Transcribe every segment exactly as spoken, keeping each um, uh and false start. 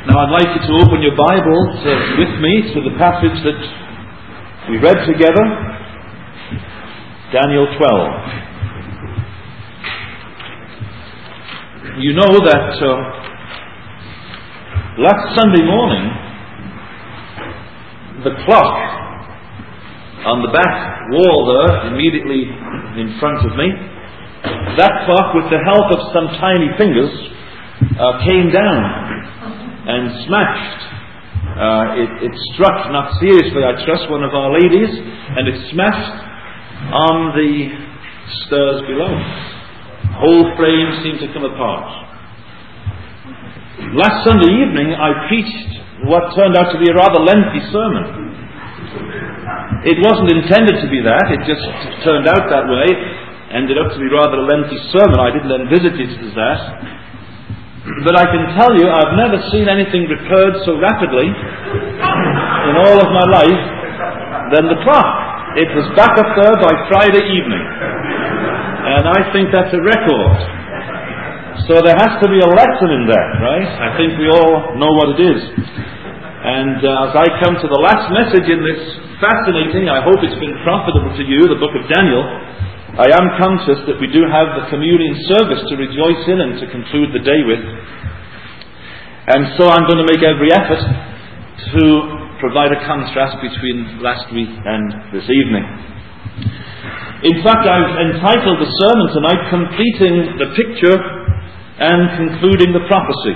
Now I'd like you to open your Bibles uh, with me to the passage that we read together, Daniel twelve. You know that uh, last Sunday morning, the clock on the back wall there, immediately in front of me, that clock, with the help of some tiny fingers, uh, came down and smashed. Uh, it, it struck, not seriously I trust, one of our ladies, and it smashed on the stairs below. The whole frame seemed to come apart. Last Sunday evening I preached what turned out to be a rather lengthy sermon. It wasn't intended to be that, it just turned out that way. Ended up to be rather a lengthy sermon. I didn't envisage it as that. But I can tell you, I've never seen anything recurred so rapidly in all of my life than the clock. It was back up there by Friday evening. And I think that's a record. So there has to be a lesson in that, right? I think we all know what it is. And uh, as I come to the last message in this fascinating, I hope it's been profitable to you, the book of Daniel, I am conscious that we do have the communion service to rejoice in and to conclude the day with. And so I'm going to make every effort to provide a contrast between last week and this evening. In fact, I've entitled the sermon tonight, Completing the Picture and Concluding the Prophecy.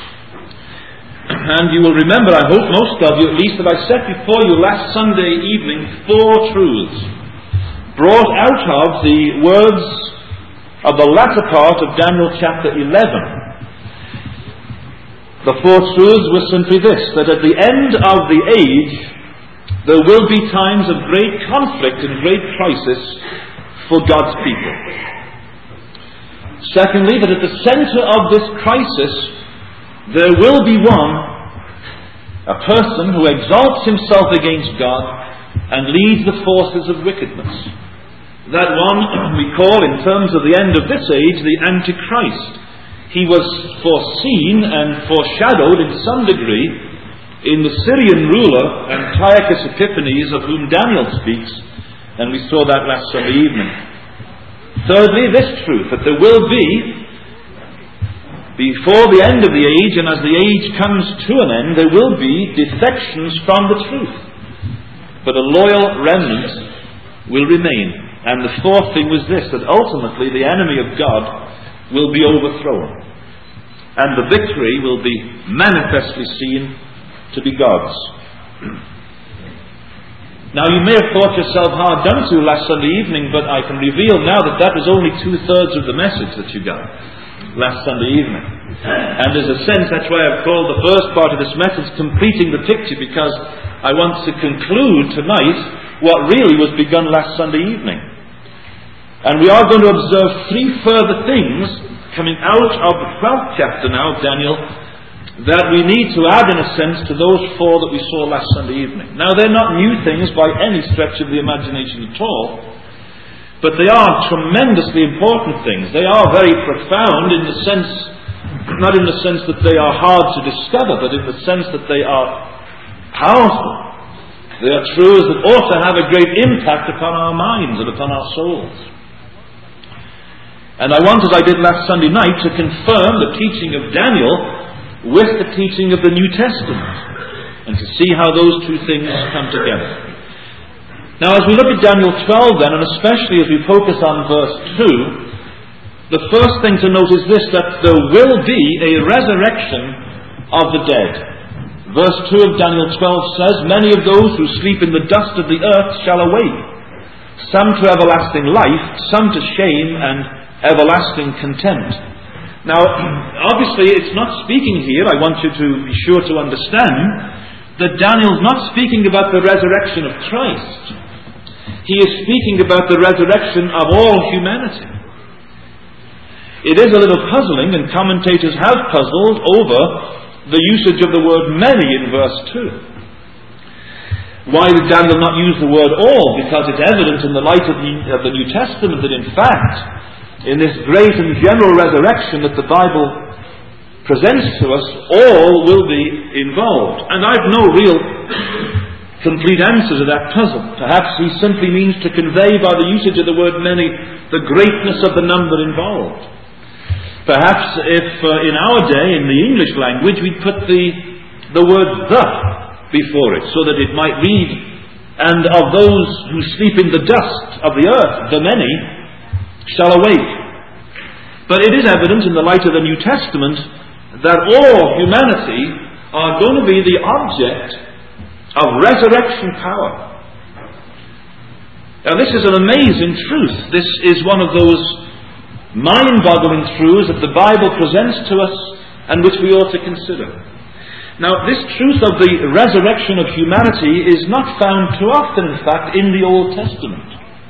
And you will remember, I hope most of you at least, that I set before you last Sunday evening four truths brought out of the words of the latter part of Daniel chapter eleven. The four truths were simply this: that at the end of the age there will be times of great conflict and great crisis for God's people. Secondly, that at the centre of this crisis there will be one, a person who exalts himself against God and leads the forces of wickedness. That one we call, in terms of the end of this age, the Antichrist. He was foreseen and foreshadowed in some degree in the Syrian ruler Antiochus Epiphanes, of whom Daniel speaks, and we saw that last Sunday evening. Thirdly, this truth, that there will be, before the end of the age, and as the age comes to an end, there will be defections from the truth. But a loyal remnant will remain. And the fourth thing was this, that ultimately the enemy of God will be overthrown. And the victory will be manifestly seen to be God's. Now you may have thought yourself hard done to last Sunday evening, but I can reveal now that that was only two-thirds of the message that you got last Sunday evening. And there's a sense, that's why I've called the first part of this message Completing the Picture, because I want to conclude tonight what really was begun last Sunday evening. And we are going to observe three further things coming out of the twelfth chapter now of Daniel that we need to add, in a sense, to those four that we saw last Sunday evening. Now, they're not new things by any stretch of the imagination at all, but they are tremendously important things. They are very profound in the sense, not in the sense that they are hard to discover, but in the sense that they are powerful. They are truths that ought to have a great impact upon our minds and upon our souls. And I want, as I did last Sunday night, to confirm the teaching of Daniel with the teaching of the New Testament, and to see how those two things come together. Now, as we look at Daniel twelve then, and especially as we focus on verse two, the first thing to note is this, that there will be a resurrection of the dead. Verse two of Daniel twelve says, "Many of those who sleep in the dust of the earth shall awake, some to everlasting life, some to shame and everlasting contempt." Now, obviously, it's not speaking here, I want you to be sure to understand, that Daniel's not speaking about the resurrection of Christ. He is speaking about the resurrection of all humanity. It is a little puzzling, and commentators have puzzled over the usage of the word many in verse two. Why did Daniel not use the word all? Because it's evident in the light of the, of the New Testament that, in fact, in this great and general resurrection that the Bible presents to us, all will be involved. And I've no real complete answer to that puzzle. Perhaps he simply means to convey by the usage of the word many the greatness of the number involved. Perhaps if uh, in our day, in the English language, we'd put the, the word the before it, so that it might read, and of those who sleep in the dust of the earth, the many shall awake. But it is evident in the light of the New Testament that all humanity are going to be the object of resurrection power. Now this is an amazing truth. This is one of those mind-boggling truths that the Bible presents to us and which we ought to consider. Now this truth of the resurrection of humanity is not found too often, in fact, in the Old Testament.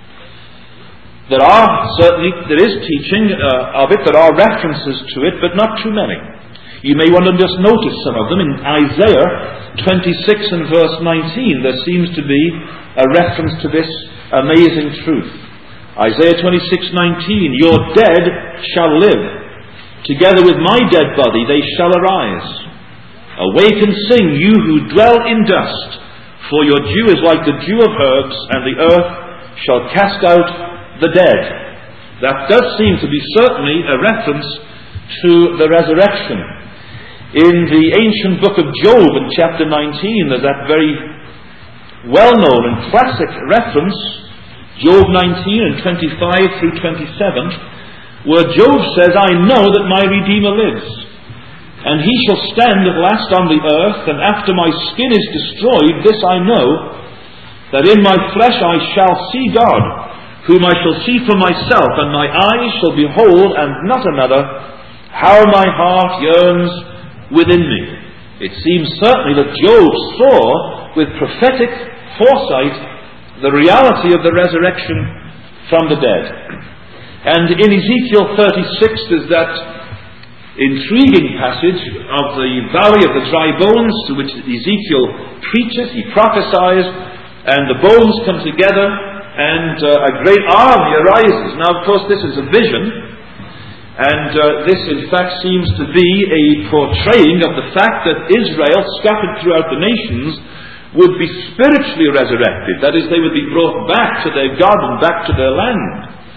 There are certainly, there is teaching uh, of it, there are references to it, but not too many. You may want to just notice some of them. In Isaiah twenty-six and verse nineteen, there seems to be a reference to this amazing truth. Isaiah twenty-six nineteen, your dead shall live. Together with my dead body they shall arise. Awake and sing, you who dwell in dust, for your dew is like the dew of herbs, and the earth shall cast out the dead. That does seem to be certainly a reference to the resurrection. In the ancient book of Job, in chapter nineteen, there's that very well-known and classic reference, Job nineteen and twenty-five through twenty-seven, where Job says, I know that my Redeemer lives, and he shall stand at last on the earth, and after my skin is destroyed, this I know, that in my flesh I shall see God, whom I shall see for myself, and my eyes shall behold, and not another, how my heart yearns within me. It seems certainly that Job saw with prophetic foresight the reality of the resurrection from the dead. And in Ezekiel thirty-six there's that intriguing passage of the valley of the dry bones, to which Ezekiel preaches, he prophesies, and the bones come together and uh, a great army arises. Now of course this is a vision, and uh, this in fact seems to be a portraying of the fact that Israel, scattered throughout the nations, would be spiritually resurrected. That is, they would be brought back to their God and back to their land.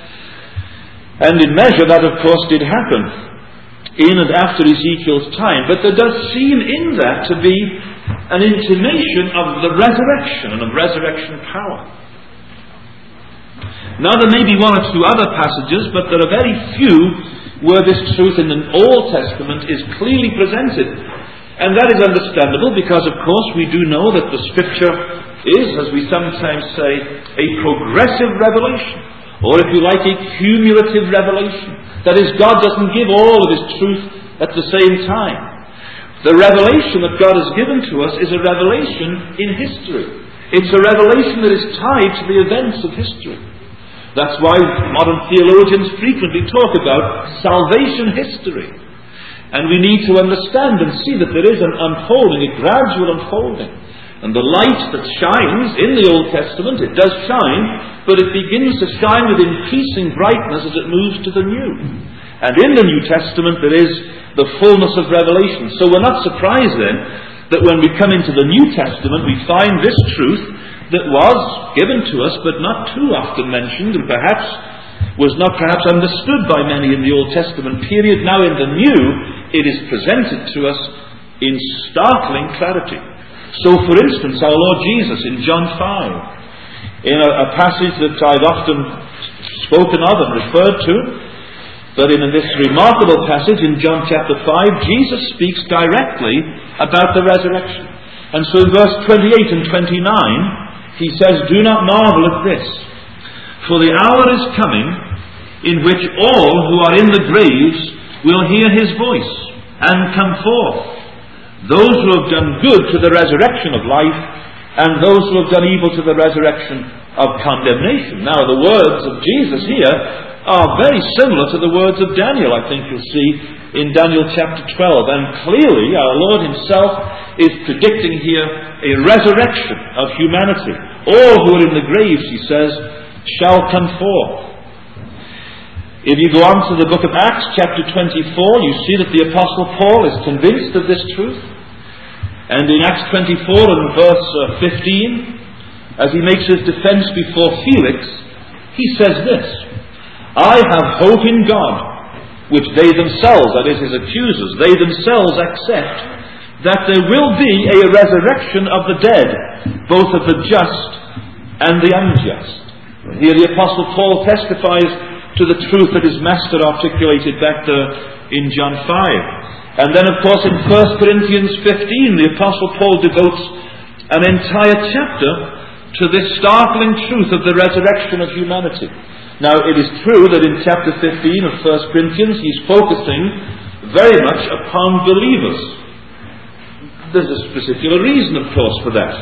And in measure that of course did happen in and after Ezekiel's time. But there does seem in that to be an intimation of the resurrection and of resurrection power. Now there may be one or two other passages, but there are very few where this truth in the Old Testament is clearly presented. And that is understandable because, of course, we do know that the Scripture is, as we sometimes say, a progressive revelation. Or, if you like, a cumulative revelation. That is, God doesn't give all of His truth at the same time. The revelation that God has given to us is a revelation in history. It's a revelation that is tied to the events of history. That's why modern theologians frequently talk about salvation history. And we need to understand and see that there is an unfolding, a gradual unfolding. And the light that shines in the Old Testament, it does shine, but it begins to shine with increasing brightness as it moves to the New. And in the New Testament there is the fullness of revelation. So we're not surprised then that when we come into the New Testament we find this truth that was given to us but not too often mentioned, and perhaps was not perhaps understood by many in the Old Testament period. Now in the New it is presented to us in startling clarity. So for instance, our Lord Jesus in John five, in a, a passage that I've often spoken of and referred to, but in this remarkable passage in John chapter five, Jesus speaks directly about the resurrection. And so in verse twenty-eight and twenty-nine he says, do not marvel at this, for the hour is coming in which all who are in the graves will hear his voice and come forth. Those who have done good to the resurrection of life, and those who have done evil to the resurrection of condemnation. Now the words of Jesus here are very similar to the words of Daniel, I think you'll see in Daniel chapter twelve. And clearly our Lord himself is predicting here a resurrection of humanity. All who are in the graves, he says, shall come forth. If you go on to the book of Acts, chapter twenty-four, you see that the Apostle Paul is convinced of this truth. And in Acts twenty-four and verse fifteen, as he makes his defense before Felix, he says this: I have hope in God, which they themselves, that is his accusers, they themselves accept, that there will be a resurrection of the dead, both of the just and the unjust. Here the Apostle Paul testifies to the truth that his master articulated back there in John five. And then of course in First Corinthians fifteen, the Apostle Paul devotes an entire chapter to this startling truth of the resurrection of humanity. Now it is true that in chapter fifteen of First Corinthians he's focusing very much upon believers. There's a particular reason, of course, for that.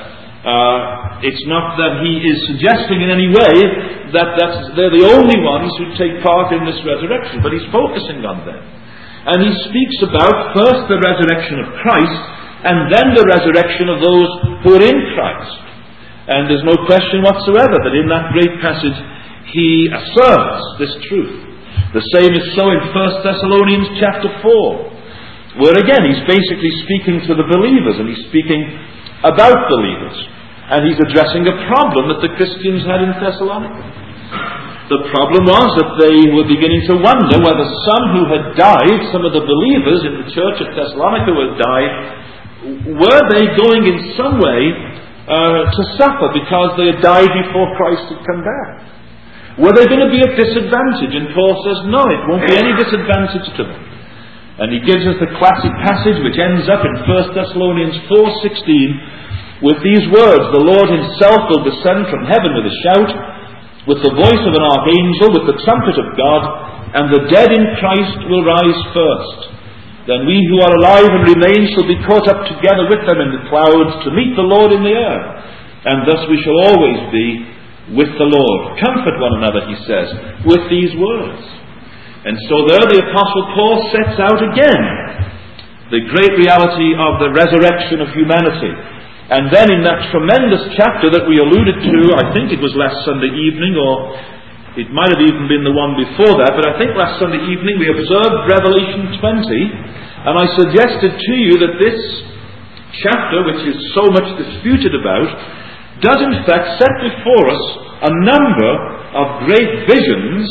Uh, it's not that he is suggesting in any way that that's, they're the only ones who take part in this resurrection, but he's focusing on them. And he speaks about first the resurrection of Christ, and then the resurrection of those who are in Christ. And there's no question whatsoever that in that great passage he asserts this truth. The same is so in First Thessalonians chapter four, where again he's basically speaking to the believers, and he's speaking about believers. And he's addressing a problem that the Christians had in Thessalonica. The problem was that they were beginning to wonder whether some who had died, some of the believers in the church at Thessalonica who had died, were they going in some way uh, to suffer because they had died before Christ had come back? Were they going to be at disadvantage? And Paul says, no, it won't be any disadvantage to them. And he gives us the classic passage which ends up in First Thessalonians four sixteen with these words: the Lord himself will descend from heaven with a shout, with the voice of an archangel, with the trumpet of God, and the dead in Christ will rise first. Then we who are alive and remain shall be caught up together with them in the clouds to meet the Lord in the air. And thus we shall always be with the Lord. Comfort one another, he says, with these words. And so there the Apostle Paul sets out again the great reality of the resurrection of humanity. And then in that tremendous chapter that we alluded to, I think it was last Sunday evening, or it might have even been the one before that, but I think last Sunday evening we observed Revelation twenty, and I suggested to you that this chapter, which is so much disputed about, does in fact set before us a number of great visions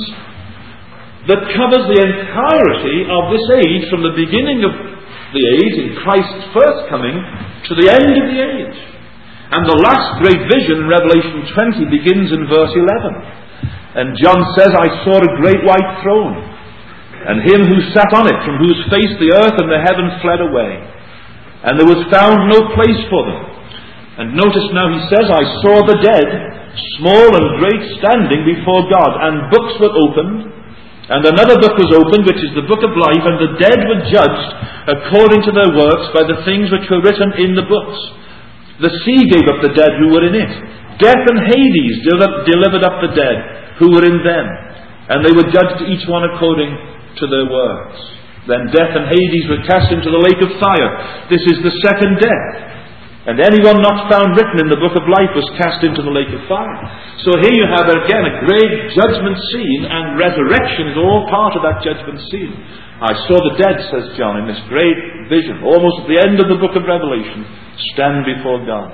that covers the entirety of this age, from the beginning of the age in Christ's first coming to the end of the age. And the last great vision in Revelation twenty begins in verse eleven. And John says, I saw a great white throne, and him who sat on it, from whose face the earth and the heaven fled away, and there was found no place for them. And notice now he says, I saw the dead, small and great, standing before God, and books were opened. And another book was opened, which is the book of life, and the dead were judged according to their works by the things which were written in the books. The sea gave up the dead who were in it. Death and Hades delivered up the dead who were in them. And they were judged each one according to their works. Then death and Hades were cast into the lake of fire. This is the second death. And anyone not found written in the book of life was cast into the lake of fire. So here you have again a great judgment scene, and resurrection is all part of that judgment scene. I saw the dead, says John, in this great vision, almost at the end of the book of Revelation, stand before God.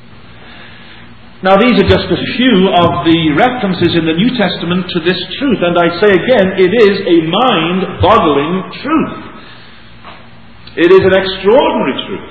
Now these are just a few of the references in the New Testament to this truth, and I say again, it is a mind-boggling truth. It is an extraordinary truth.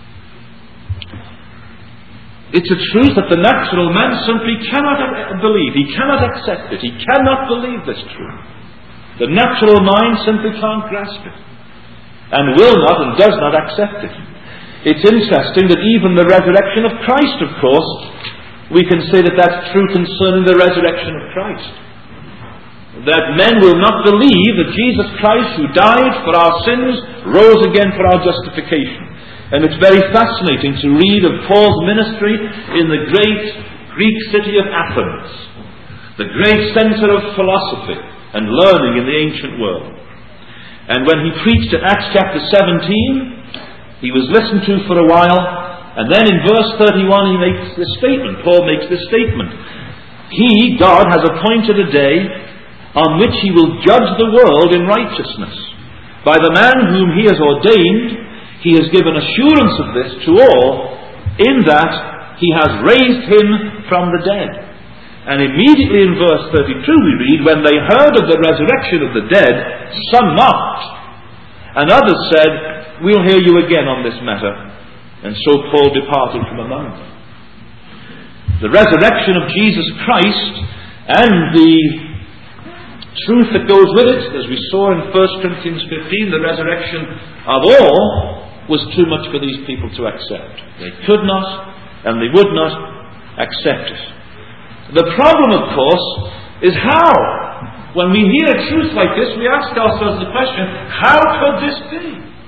It's a truth that the natural man simply cannot believe. He cannot accept it. He cannot believe this truth. The natural mind simply can't grasp it, and will not and does not accept it. It's interesting that even the resurrection of Christ, of course, we can say that that's true concerning the resurrection of Christ. That men will not believe that Jesus Christ, who died for our sins, rose again for our justification. And it's very fascinating to read of Paul's ministry in the great Greek city of Athens, the great centre of philosophy and learning in the ancient world. And when he preached at Acts chapter seventeen, he was listened to for a while, and then in verse thirty-one he makes this statement. Paul makes this statement. He, God, has appointed a day on which he will judge the world in righteousness. By the man whom he has ordained, he has given assurance of this to all, in that he has raised him from the dead. And immediately in verse thirty-two we read, when they heard of the resurrection of the dead, some mocked, and others said, we'll hear you again on this matter. And so Paul departed from among them. The resurrection of Jesus Christ and the truth that goes with it, as we saw in First Corinthians fifteen, the resurrection of all was too much for these people to accept. They could not and they would not accept it. The problem, of course, is how. When we hear a truth like this, we ask ourselves the question, how could this be?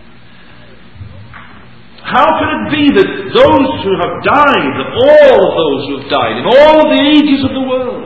How could it be that those who have died, that all of those who have died, in all of the ages of the world,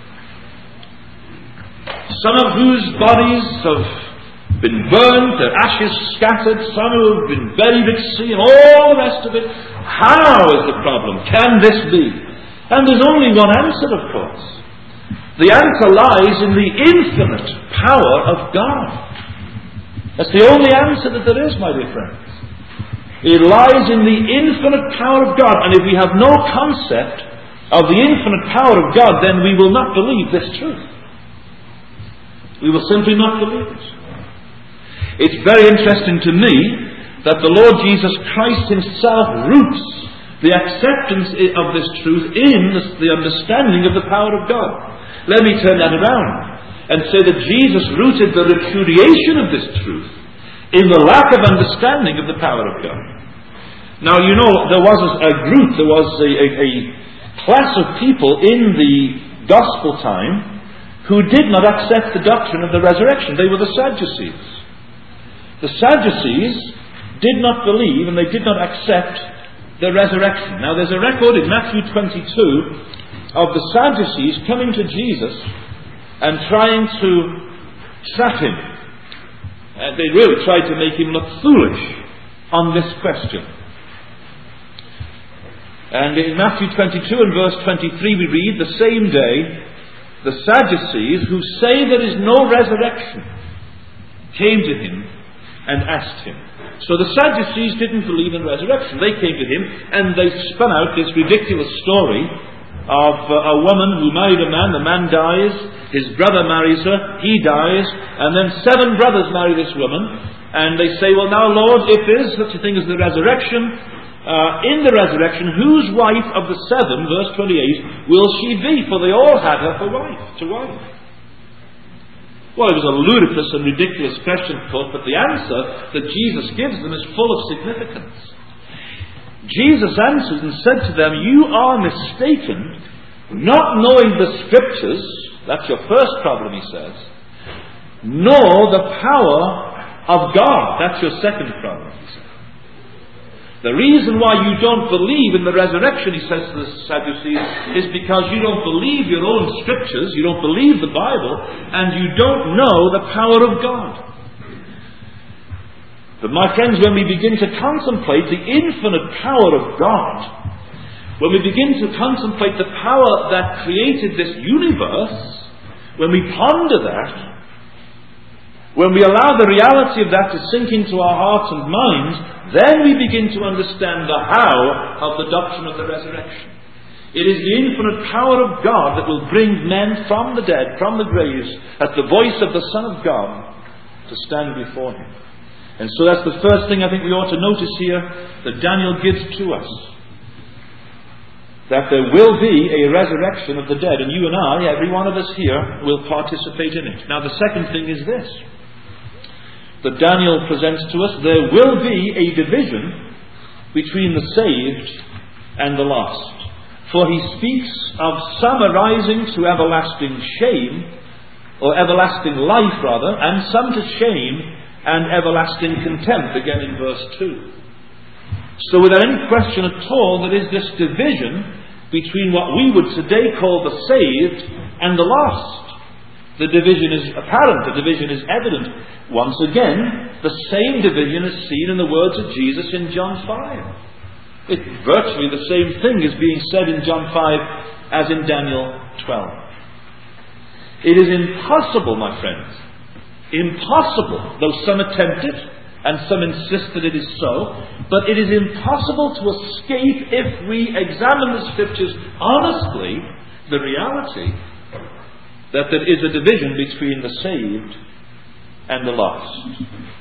some of whose bodies have been burned, their ashes scattered, some who have been buried at sea, and all the rest of it, how is the problem? Can this be? And there's only one answer, of course. The answer lies in the infinite power of God. That's the only answer that there is, my dear friends. It lies in the infinite power of God. And if we have no concept of the infinite power of God, then we will not believe this truth. We will simply not believe it. It's very interesting to me that the Lord Jesus Christ himself roots the acceptance of this truth in the understanding of the power of God. Let me turn that around and say that Jesus rooted the repudiation of this truth in the lack of understanding of the power of God. Now, you know, there was a group, there was a, a, a class of people in the gospel time who did not accept the doctrine of the resurrection. They were the Sadducees. The Sadducees did not believe and they did not accept the resurrection. Now, there's a record in Matthew twenty-two of the Sadducees coming to Jesus and trying to trap him. And they really tried to make him look foolish on this question. And in Matthew twenty-two and verse twenty-three we read, the same day, the Sadducees, who say there is no resurrection, came to him and asked him. So the Sadducees didn't believe in resurrection. They came to him and they spun out this ridiculous story of uh, a woman who married a man. The man dies, his brother marries her, he dies, and then seven brothers marry this woman. And they say, well now Lord, if there is such a thing as the resurrection, uh, in the resurrection, whose wife of the seven, verse twenty-eight, will she be? For they all had her for wife, to wife. Well, it was a ludicrous and ridiculous question, of course, but the answer that Jesus gives them is full of significance. Jesus answered and said to them, you are mistaken, not knowing the Scriptures, that's your first problem, he says, nor the power of God, that's your second problem, he says. The reason why you don't believe in the resurrection, he says to the Sadducees, is because you don't believe your own Scriptures, you don't believe the Bible, and you don't know the power of God. But my friends, when we begin to contemplate the infinite power of God, when we begin to contemplate the power that created this universe, when we ponder that, when we allow the reality of that to sink into our hearts and minds, then we begin to understand the how of the doctrine of the resurrection. It is the infinite power of God that will bring men from the dead, from the graves, at the voice of the Son of God, to stand before him. And so that's the first thing I think we ought to notice here that Daniel gives to us. That there will be a resurrection of the dead, and you and I, every one of us here, will participate in it. Now the second thing is this, that Daniel presents to us. There will be a division between the saved and the lost. For he speaks of some arising to everlasting shame, or everlasting life rather, and some to shame and everlasting contempt, again in verse two. So without any question at all, there is this division between what we would today call the saved and the lost. The division is apparent, the division is evident. Once again, the same division is seen in the words of Jesus in John five. It's virtually the same thing is being said in John five as in Daniel twelve. It is impossible, my friends, impossible, though some attempt it, and some insist that it is so, but it is impossible to escape, if we examine the Scriptures honestly, the reality that there is a division between the saved and the lost.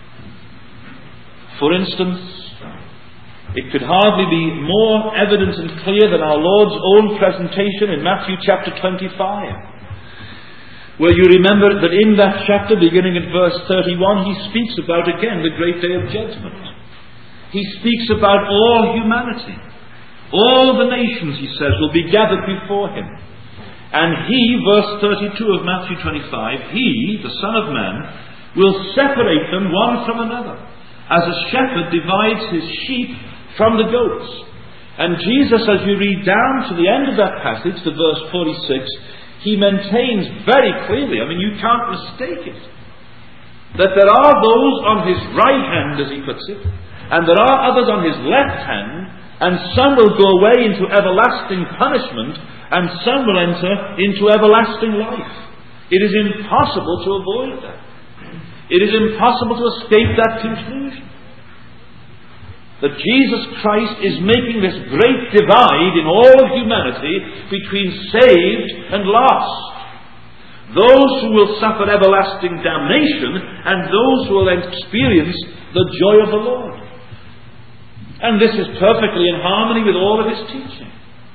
For instance, it could hardly be more evident and clear than our Lord's own presentation in Matthew chapter twenty-five. Where you remember that in that chapter, beginning at verse thirty-one, he speaks about, again, the great day of judgment. He speaks about all humanity. All the nations, he says, will be gathered before him. And he, verse thirty-two of Matthew twenty-five, he, the Son of Man, will separate them one from another, as a shepherd divides his sheep from the goats. And Jesus, as you read down to the end of that passage, to verse forty-six, he maintains very clearly, I mean, you can't mistake it, that there are those on his right hand, as he puts it, and there are others on his left hand, and some will go away into everlasting punishment, and some will enter into everlasting life. It is impossible to avoid that. It is impossible to escape that conclusion. That Jesus Christ is making this great divide in all of humanity between saved and lost. Those who will suffer everlasting damnation and those who will experience the joy of the Lord. And this is perfectly in harmony with all of his teaching.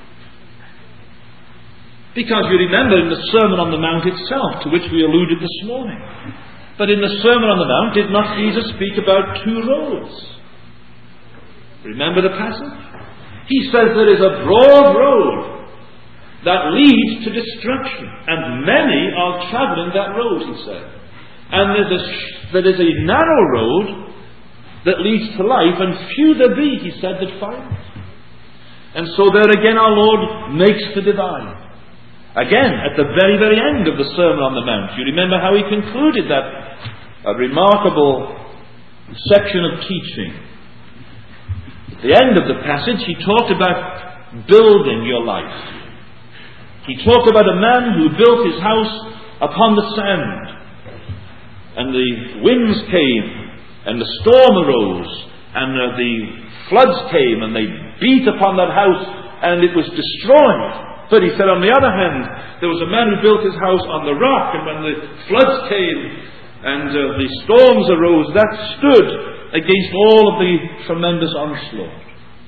Because you remember in the Sermon on the Mount itself, to which we alluded this morning, but in the Sermon on the Mount, did not Jesus speak about two roads? Remember the passage? He says there is a broad road that leads to destruction, and many are travelling that road, he said. And there's a, there is a narrow road that leads to life, and few there be, he said, that find it. And so there again our Lord makes the divide. Again, at the very, very end of the Sermon on the Mount, you remember how he concluded that a remarkable section of teaching. At the end of the passage, he talked about building your life. He talked about a man who built his house upon the sand. And the winds came, and the storm arose, and uh, the floods came, and they beat upon that house, and it was destroyed. But he said, on the other hand, there was a man who built his house on the rock, and when the floods came and uh, the storms arose, that stood against all of the tremendous onslaught.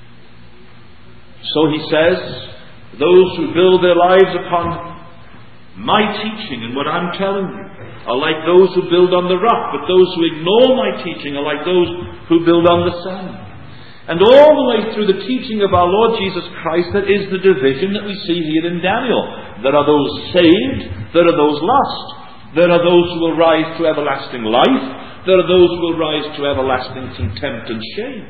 So he says, those who build their lives upon my teaching and what I'm telling you are like those who build on the rock, but those who ignore my teaching are like those who build on the sand. And all the way through the teaching of our Lord Jesus Christ, there is the division that we see here in Daniel. There are those saved, there are those lost. There are those who will rise to everlasting life, there are those who will rise to everlasting contempt and shame.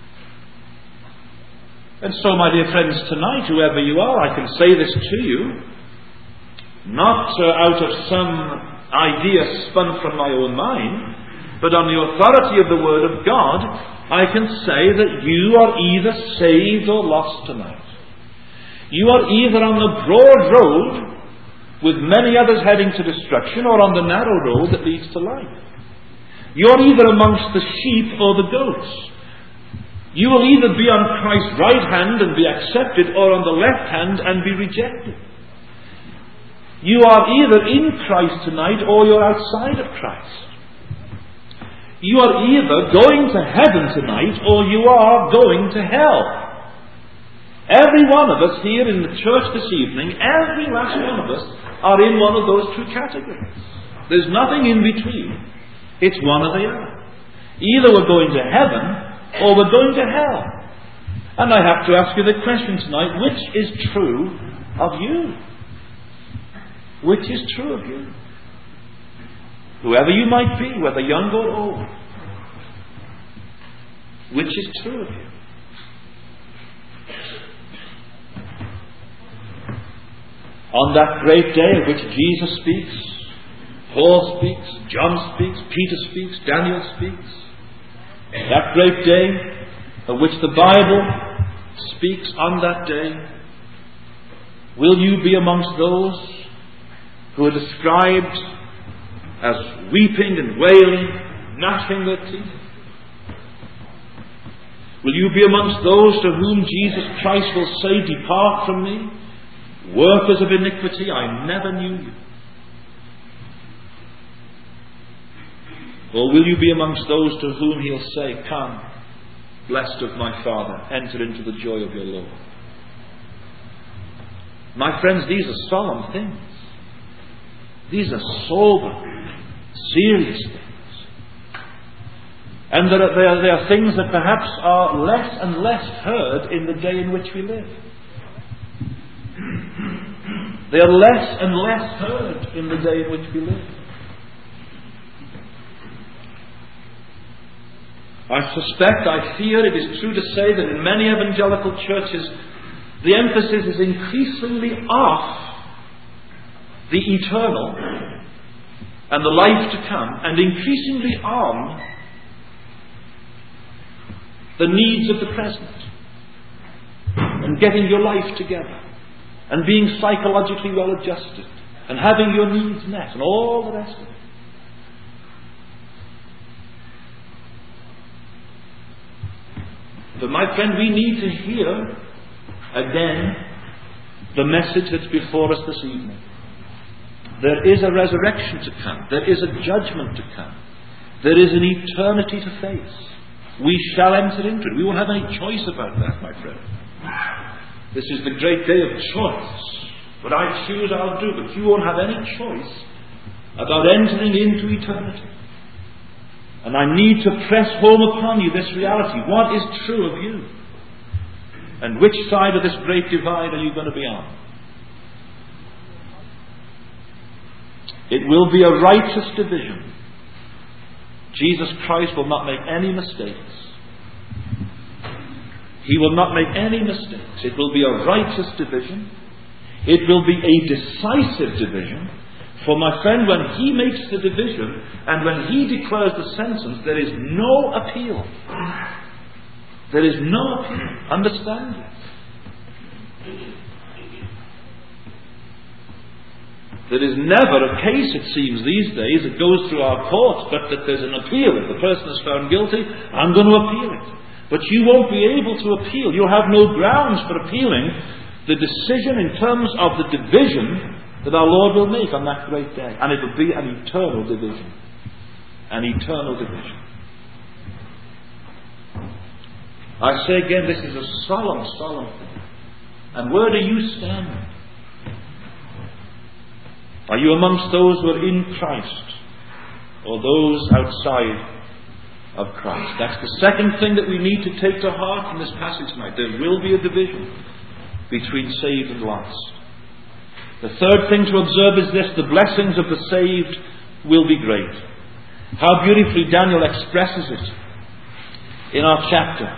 And so, my dear friends, tonight, whoever you are, I can say this to you, not uh, out of some idea spun from my own mind, but on the authority of the Word of God, I can say that you are either saved or lost tonight. You are either on the broad road with many others heading to destruction, or on the narrow road that leads to life. You are either amongst the sheep or the goats. You will either be on Christ's right hand and be accepted, or on the left hand and be rejected. You are either in Christ tonight, or you're outside of Christ. You are either going to heaven tonight, or you are going to hell. Every one of us here in the church this evening, every last one of us, are in one of those two categories. There's nothing in between. It's one or the other. Either we're going to heaven, or we're going to hell. And I have to ask you the question tonight, which is true of you? Which is true of you? Whoever you might be, whether young or old. Which is true of you? On that great day of which Jesus speaks, Paul speaks, John speaks, Peter speaks, Daniel speaks, that great day of which the Bible speaks, on that day, will you be amongst those who are described as weeping and wailing, gnashing their teeth? Will you be amongst those to whom Jesus Christ will say, "Depart from me, workers of iniquity, I never knew you"? Or will you be amongst those to whom he'll say, "Come, blessed of my Father, enter into the joy of your Lord"? My friends, these are solemn things. These are sober, serious things. And there are, there, are, there are things that perhaps are less and less heard in the day in which we live. They are less and less heard in the day in which we live. I suspect, I fear it is true to say that in many evangelical churches the emphasis is increasingly off the eternal and the life to come, and increasingly on the needs of the present, and getting your life together, and being psychologically well adjusted, and having your needs met, and all the rest of it. But my friend, we need to hear again the message that's before us this evening. There is a resurrection to come. There is a judgment to come. There is an eternity to face. We shall enter into it. We won't have any choice about that, my friend. This is the great day of choice. What I choose, I'll do. But you won't have any choice about entering into eternity. And I need to press home upon you this reality. What is true of you? And which side of this great divide are you going to be on? It will be a righteous division. Jesus Christ will not make any mistakes. He will not make any mistakes. It will be a righteous division. It will be a decisive division. For my friend, when he makes the division and when he declares the sentence, there is no appeal. There is no appeal. Understand it. There is never a case, it seems these days, that goes through our courts, but that there's an appeal. If the person is found guilty, I'm going to appeal it. But you won't be able to appeal. You'll have no grounds for appealing the decision in terms of the division that our Lord will make on that great day. And it will be an eternal division. An eternal division. I say again, this is a solemn, solemn thing. And where do you stand? Are you amongst those who are in Christ, or those outside of Christ? That's the second thing that we need to take to heart from this passage tonight. There will be a division between saved and lost. The third thing to observe is this: the blessings of the saved will be great. How beautifully Daniel expresses it in our chapter.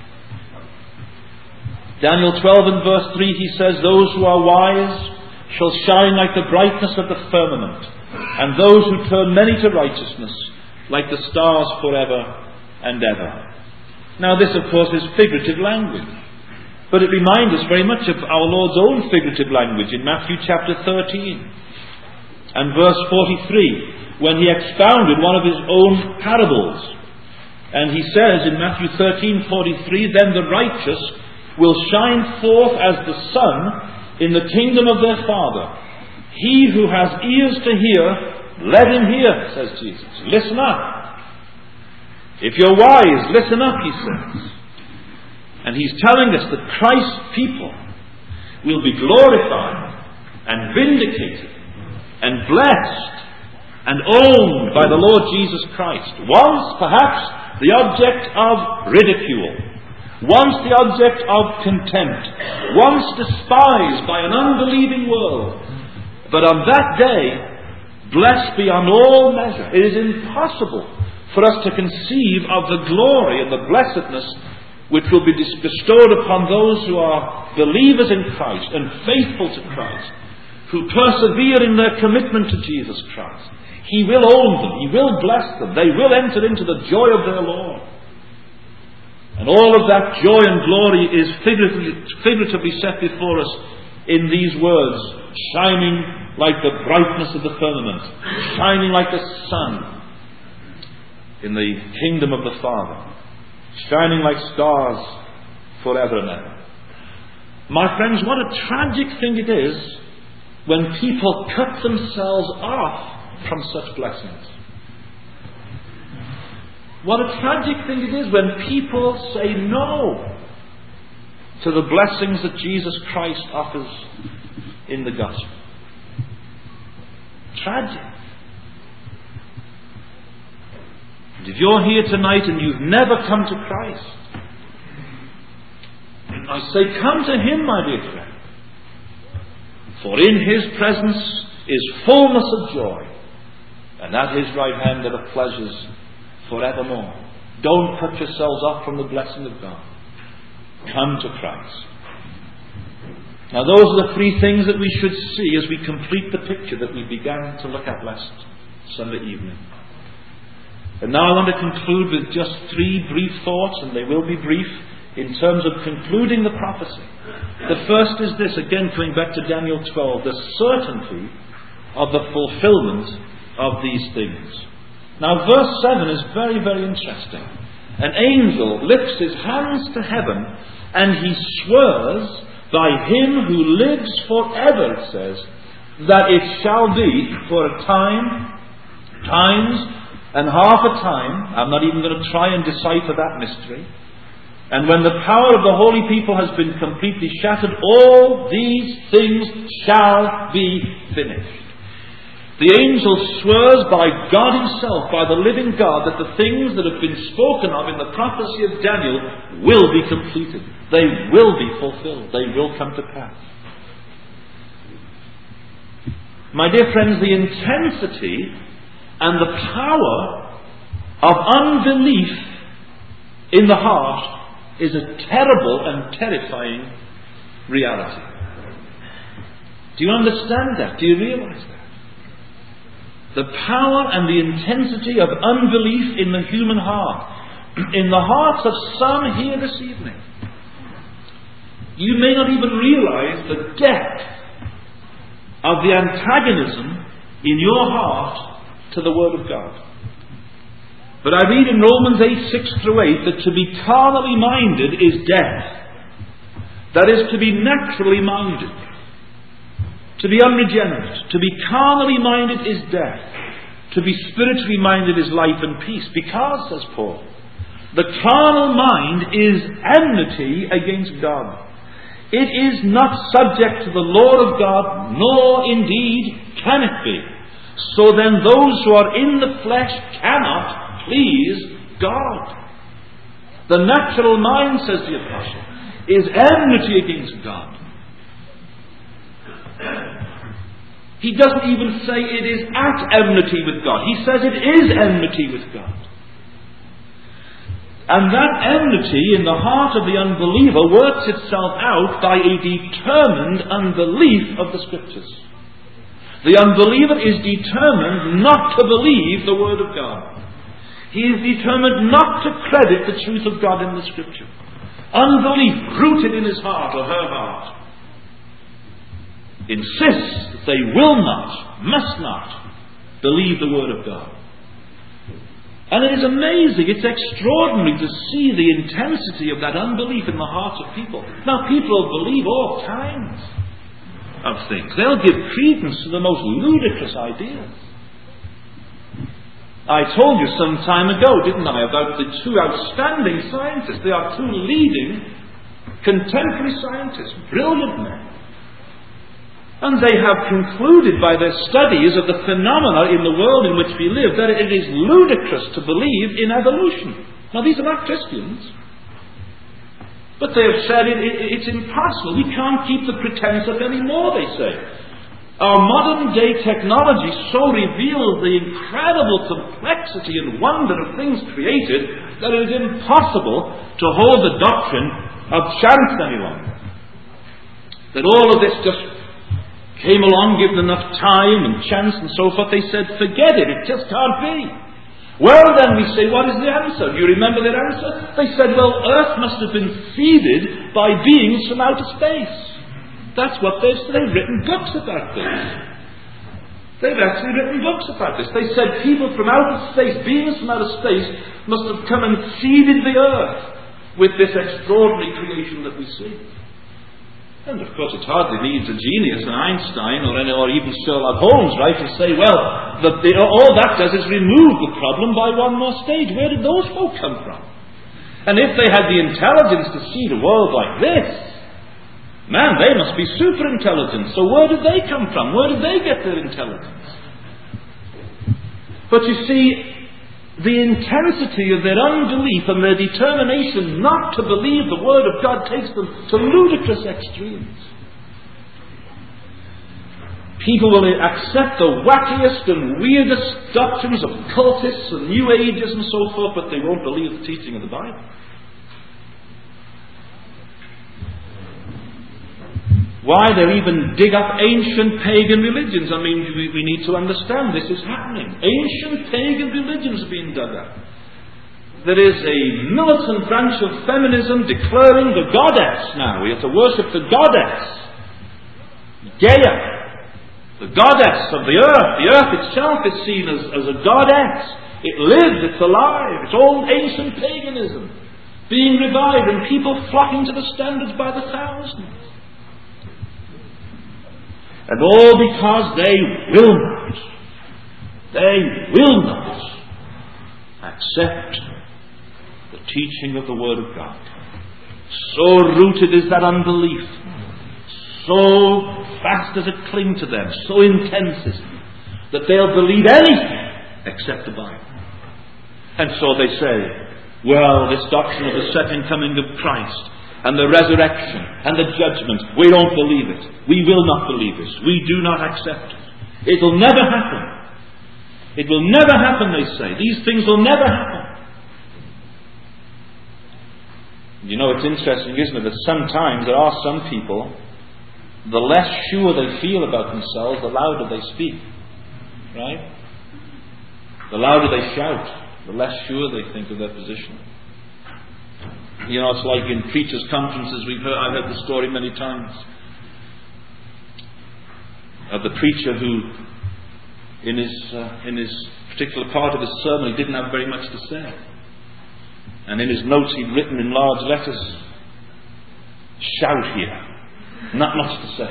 Daniel twelve and verse three, he says, "Those who are wise shall shine like the brightness of the firmament, and those who turn many to righteousness like the stars forever and ever." Now this, of course, is figurative language, but it reminds us very much of our Lord's own figurative language in Matthew chapter thirteen and verse forty-three, when he expounded one of his own parables. And he says in Matthew thirteen forty-three, "Then the righteous will shine forth as the sun in the kingdom of their Father. He who has ears to hear, let him hear," says Jesus. Listen up. If you're wise, listen up, he says. And he's telling us that Christ's people will be glorified and vindicated and blessed and owned by the Lord Jesus Christ. Once, perhaps, the object of ridicule. Once the object of contempt, once despised by an unbelieving world, but on that day, blessed beyond all measure. It is impossible for us to conceive of the glory and the blessedness which will be bestowed upon those who are believers in Christ and faithful to Christ, who persevere in their commitment to Jesus Christ. He will own them, He will bless them, they will enter into the joy of their Lord. And all of that joy and glory is figuratively, figuratively set before us in these words, shining like the brightness of the firmament, shining like the sun in the kingdom of the Father, shining like stars forever and ever. My friends, what a tragic thing it is when people cut themselves off from such blessings. What a tragic thing it is when people say no to the blessings that Jesus Christ offers in the gospel. Tragic. And if you're here tonight and you've never come to Christ, I say, come to Him, my dear friend. For in His presence is fullness of joy, and at His right hand there are pleasures forevermore. Don't cut yourselves off from the blessing of God. Come to Christ. Now those are the three things that we should see as we complete the picture that we began to look at last Sunday evening. And now I want to conclude with just three brief thoughts, and they will be brief, in terms of concluding the prophecy. The first is this, again coming back to Daniel twelve, the certainty of the fulfillment of these things. Now verse seven is very, very interesting. An angel lifts his hands to heaven and he swears by Him who lives forever, it says, that it shall be for a time, times, and half a time. I'm not even going to try and decipher that mystery. And when the power of the holy people has been completely shattered, all these things shall be finished. The angel swears by God Himself, by the living God, that the things that have been spoken of in the prophecy of Daniel will be completed. They will be fulfilled. They will come to pass. My dear friends, the intensity and the power of unbelief in the heart is a terrible and terrifying reality. Do you understand that? Do you realize that? The power and the intensity of unbelief in the human heart, in the hearts of some here this evening. You may not even realize the depth of the antagonism in your heart to the Word of God. But I read in Romans eight, six through eight, that to be carnally minded is death. That is, to be naturally minded. To be unregenerate. To be carnally minded is death. To be spiritually minded is life and peace. Because, says Paul, the carnal mind is enmity against God. It is not subject to the law of God, nor indeed can it be. So then those who are in the flesh cannot please God. The natural mind, says the Apostle, is enmity against God. He doesn't even say it is at enmity with God. He says it is enmity with God. And that enmity in the heart of the unbeliever works itself out by a determined unbelief of the Scriptures. The unbeliever is determined not to believe the Word of God. He is determined not to credit the truth of God in the Scripture. Unbelief rooted in his heart or her heart insists that they will not, must not believe the Word of God. And it is amazing, it's extraordinary to see the intensity of that unbelief in the hearts of people. Now, people believe all kinds of things. They'll give credence to the most ludicrous ideas. I told you some time ago, didn't I, about the two outstanding scientists. They are two leading contemporary scientists, brilliant men. And they have concluded by their studies of the phenomena in the world in which we live that it is ludicrous to believe in evolution. Now, these are not Christians. But they have said it, it, it's impossible. We can't keep the pretense up anymore, they say. Our modern day technology so reveals the incredible complexity and wonder of things created that it is impossible to hold the doctrine of chance any longer. That all of this just came along, given enough time and chance and so forth. They said, forget it, it just can't be. Well then, we say, what is the answer? Do you remember their answer? They said, well, Earth must have been seeded by beings from outer space. That's what they've, they've written books about this. They've actually written books about this. They said people from outer space, beings from outer space, must have come and seeded the earth with this extraordinary creation that we see. And of course it hardly needs a genius, an Einstein, or, any, or even Sherlock Holmes, right, to say, well, that the, all that does is remove the problem by one more stage. Where did those folk come from? And if they had the intelligence to see the world like this, man, they must be super intelligent. So where did they come from? Where did they get their intelligence? But you see, the intensity of their unbelief and their determination not to believe the Word of God takes them to ludicrous extremes. People will accept the wackiest and weirdest doctrines of cultists and New Ages and so forth, but they won't believe the teaching of the Bible. Why they even dig up ancient pagan religions? I mean, we, we need to understand this is happening. Ancient pagan religions are being dug up. There is a militant branch of feminism declaring the goddess now. We have to worship the goddess. Gaia. The goddess of the earth. The earth itself is seen as, as a goddess. It lives, it's alive. It's old ancient paganism being revived and people flocking to the standards by the thousands. And all because they will not, they will not accept the teaching of the Word of God. So rooted is that unbelief, so fast does it cling to them, so intense is it, that they'll believe anything except the Bible. And so they say, well, this doctrine of the second coming of Christ, and the resurrection, and the judgment, we don't believe it. We will not believe it. We do not accept it. It will never happen. It will never happen, they say. These things will never happen. You know, it's interesting, isn't it, that sometimes there are some people, the less sure they feel about themselves, the louder they speak. Right? The louder they shout, the less sure they think of their position. You know, it's like in preachers' conferences, we've heard, I've heard the story many times of the preacher who, in his uh, in his particular part of his sermon, he didn't have very much to say. And in his notes he'd written in large letters, shout here, not much to say.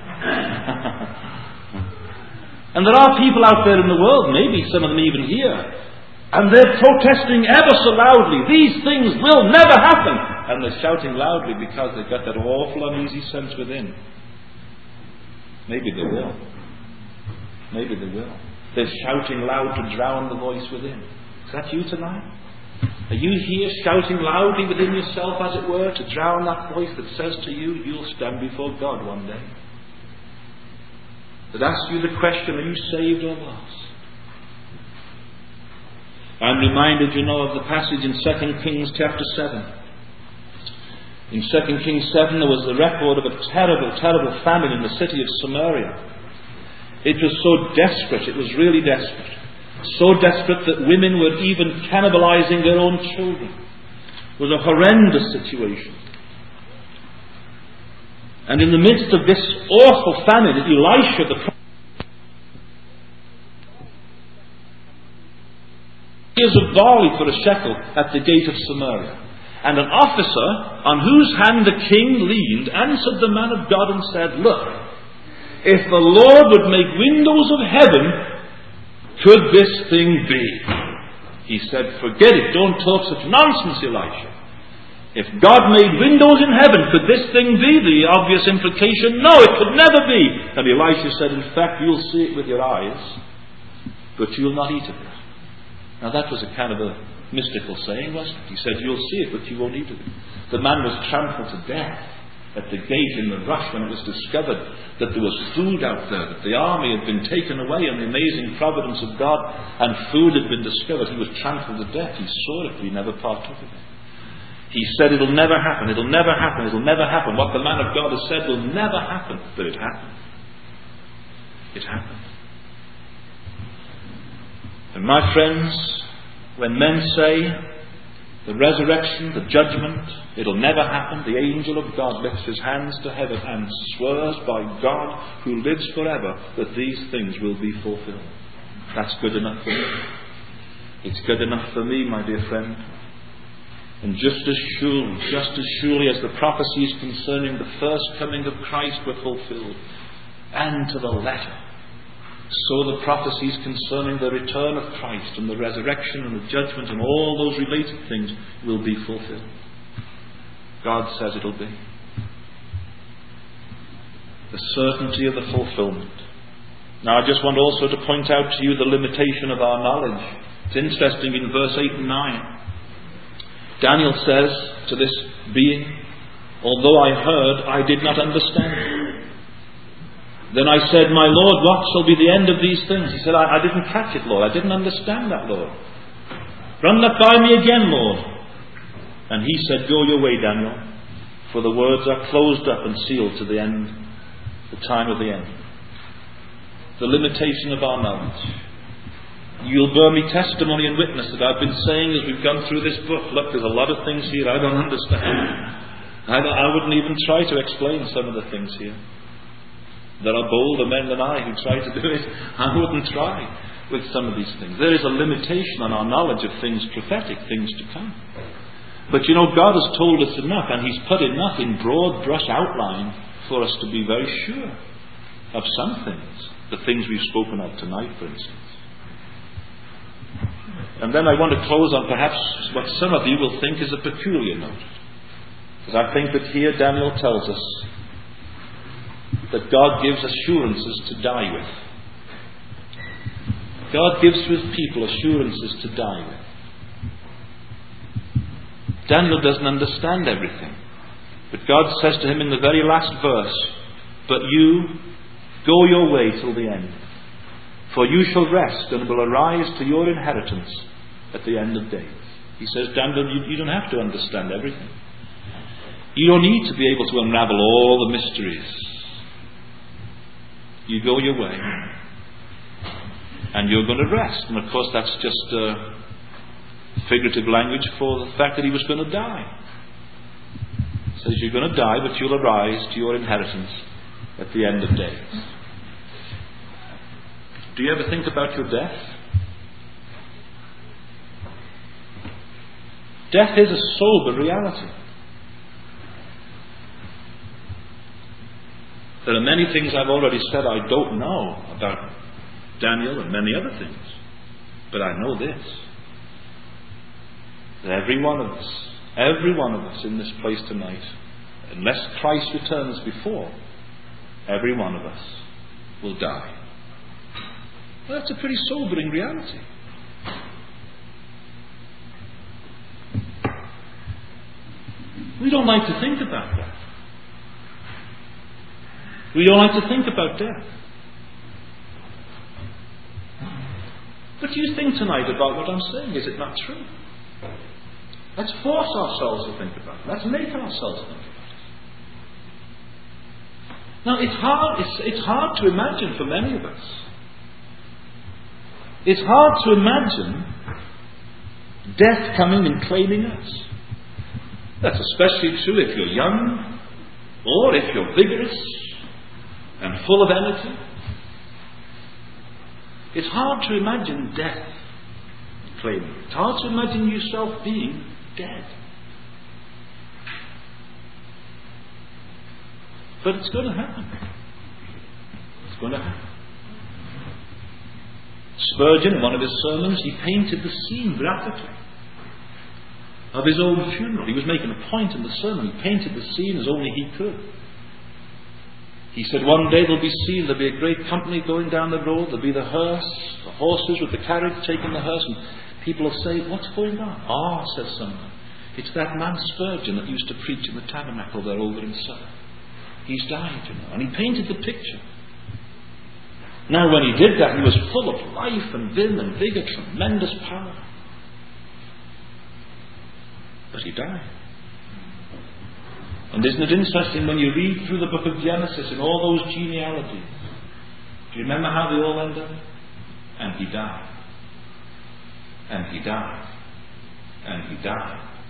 And there are people out there in the world, maybe some of them even here, and they're protesting ever so loudly, these things will never happen. And they're shouting loudly because they've got that awful uneasy sense within. Maybe they will. Maybe they will. They're shouting loud to drown the voice within. Is that you tonight? Are you here shouting loudly within yourself, as it were, to drown that voice that says to you, you'll stand before God one day? That asks you the question, are you saved or lost? I'm reminded, you know, of the passage in Second Kings chapter seven. In Second Kings seven there was the record of a terrible, terrible famine in the city of Samaria. It was so desperate, it was really desperate. So desperate that women were even cannibalizing their own children. It was a horrendous situation. And in the midst of this awful famine, Elisha the prophet years of barley for a shekel at the gate of Samaria. And an officer, on whose hand the king leaned, answered the man of God and said, look, if the Lord would make windows of heaven, could this thing be? He said, forget it, don't talk such nonsense, Elisha. If God made windows in heaven, could this thing be? The obvious implication, no, it could never be. And Elisha said, in fact, you'll see it with your eyes, but you'll not eat of it. Now that was a kind of a mystical saying, wasn't it? He said, you'll see it, but you won't eat of it. The man was trampled to death at the gate in the rush when it was discovered that there was food out there, that the army had been taken away in the amazing providence of God, and food had been discovered. He was trampled to death. He saw it, but he never partook of it. He said, it'll never happen, it'll never happen, it'll never happen. What the man of God has said will never happen, but it happened. It happened. And my friends, when men say The resurrection, the judgment, it'll never happen. The angel of God lifts his hands to heaven and swears by God who lives forever that these things will be fulfilled. That's good enough for me. It's good enough for me, my dear friend. And just as surely, just as surely as the prophecies concerning the first coming of Christ were fulfilled, and to the letter, so the prophecies concerning the return of Christ and the resurrection and the judgment and all those related things will be fulfilled. God says it'll be. The certainty of the fulfillment. Now I just want also to point out to you the limitation of our knowledge. It's interesting in verse eight and nine. Daniel says to this being, although I heard, I did not understand. Then I said, my Lord, what shall be the end of these things? He said, I, I didn't catch it, Lord. I didn't understand that, Lord. Run that by me again, Lord. And he said, go your way, Daniel, for the words are closed up and sealed to the end, the time of the end. The limitation of our knowledge. You'll bear me testimony and witness that I've been saying as we've gone through this book, look, there's a lot of things here I don't understand. I, I wouldn't even try to explain some of the things here. There are bolder men than I who try to do it. I wouldn't try with some of these things. There is a limitation on our knowledge of things prophetic, things to come. But you know, God has told us enough, and He's put enough in broad brush outline for us to be very sure of some things. The things we've spoken of tonight, for instance. And then I want to close on perhaps what some of you will think is a peculiar note. Because I think that here Daniel tells us that God gives assurances to die with. God gives to His people assurances to die with. Daniel doesn't understand everything. But God says to him in the very last verse, but you go your way till the end. For you shall rest and will arise to your inheritance at the end of days. He says, Daniel, you, you don't have to understand everything. You don't need to be able to unravel all the mysteries. You go your way. And you're going to rest. And of course that's just uh, figurative language for the fact that he was going to die. He says you're going to die, but you'll arise to your inheritance at the end of days. Do you ever think about your death? Death is a sober reality. There are many things I've already said I don't know about Daniel and many other things. But I know this. That every one of us, every one of us in this place tonight, unless Christ returns before, every one of us will die. Well, that's a pretty sobering reality. We don't like to think about that. We don't like to think about death. But do you think tonight about what I'm saying? Is it not true? Let's force ourselves to think about it. Let's make ourselves think about it. Now, it's hard, it's, it's hard to imagine for many of us. It's hard to imagine death coming and claiming us. That's especially true if you're young, or if you're vigorous and full of energy. It's hard to imagine death claiming. It's hard to imagine yourself being dead. But it's going to happen. It's going to happen. Spurgeon, in one of his sermons, he painted the scene graphically of his own funeral. He was making a point in the sermon. He painted the scene as only he could. He said, one day there'll be seen, there'll be a great company going down the road, there'll be the hearse, the horses with the carriage taking the hearse, and people will say, what's going on? Ah, says someone, it's that man Spurgeon that used to preach in the tabernacle there over in Surrey. He's died, you know. And he painted the picture. Now when he did that, he was full of life and vim and vigour, tremendous power. But he died. And isn't it interesting when you read through the book of Genesis and all those genealogies? Do you remember how they all end up? And he died. And he died. And he died.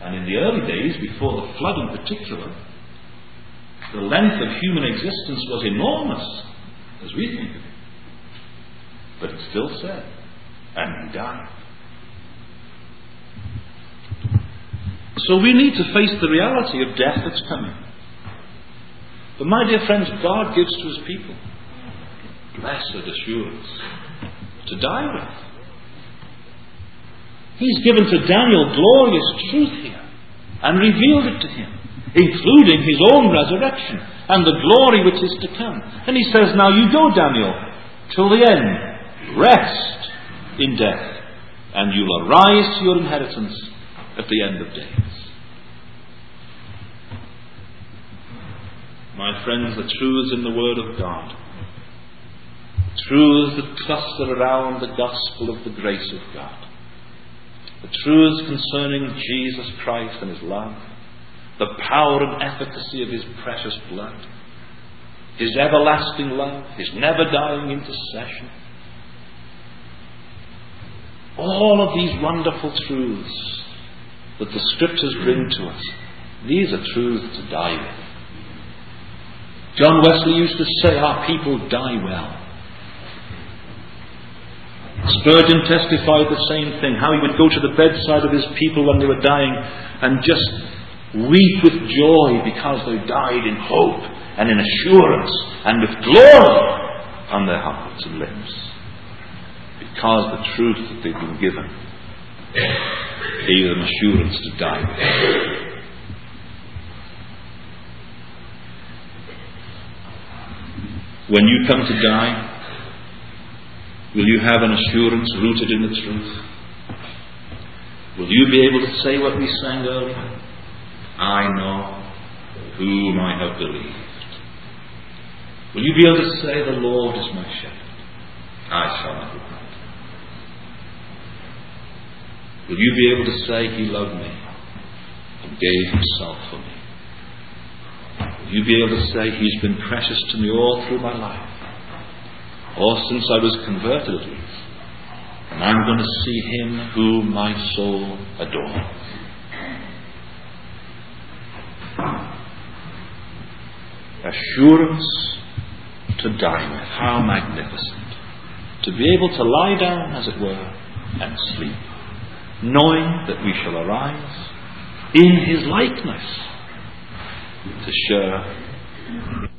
And in the early days, before the flood in particular, the length of human existence was enormous, as we think of it. But it still said, and he died. So we need to face the reality of death that's coming. But my dear friends, God gives to his people blessed assurance to die with. He's given to Daniel glorious truth here and revealed it to him, including his own resurrection and the glory which is to come. And he says, now you go, Daniel, till the end. Rest in death, and you'll arise to your inheritance at the end of days. My friends, the truths in the Word of God, truths that cluster around the gospel of the grace of God, the truths concerning Jesus Christ and his love, the power and efficacy of his precious blood, his everlasting love, his never dying intercession, all of these wonderful truths that the Scriptures bring to us, these are truths to die with. John Wesley used to say, our people die well. Spurgeon testified the same thing, how he would go to the bedside of his people when they were dying and just weep with joy because they died in hope and in assurance and with glory on their hearts and lips, because the truth that they've been given gave them assurance to die with. When you come to die, will you have an assurance rooted in the truth? Will you be able to say what we sang earlier? I know whom I have believed. Will you be able to say, the Lord is my shepherd, I shall not want? Will you be able to say, he loved me and gave himself for me? Will you be able to say, he's been precious to me all through my life, or since I was converted at least, and I'm going to see him whom my soul adores? Assurance to die with. How magnificent. To be able to lie down, as it were, and sleep, knowing that we shall arise in his likeness to share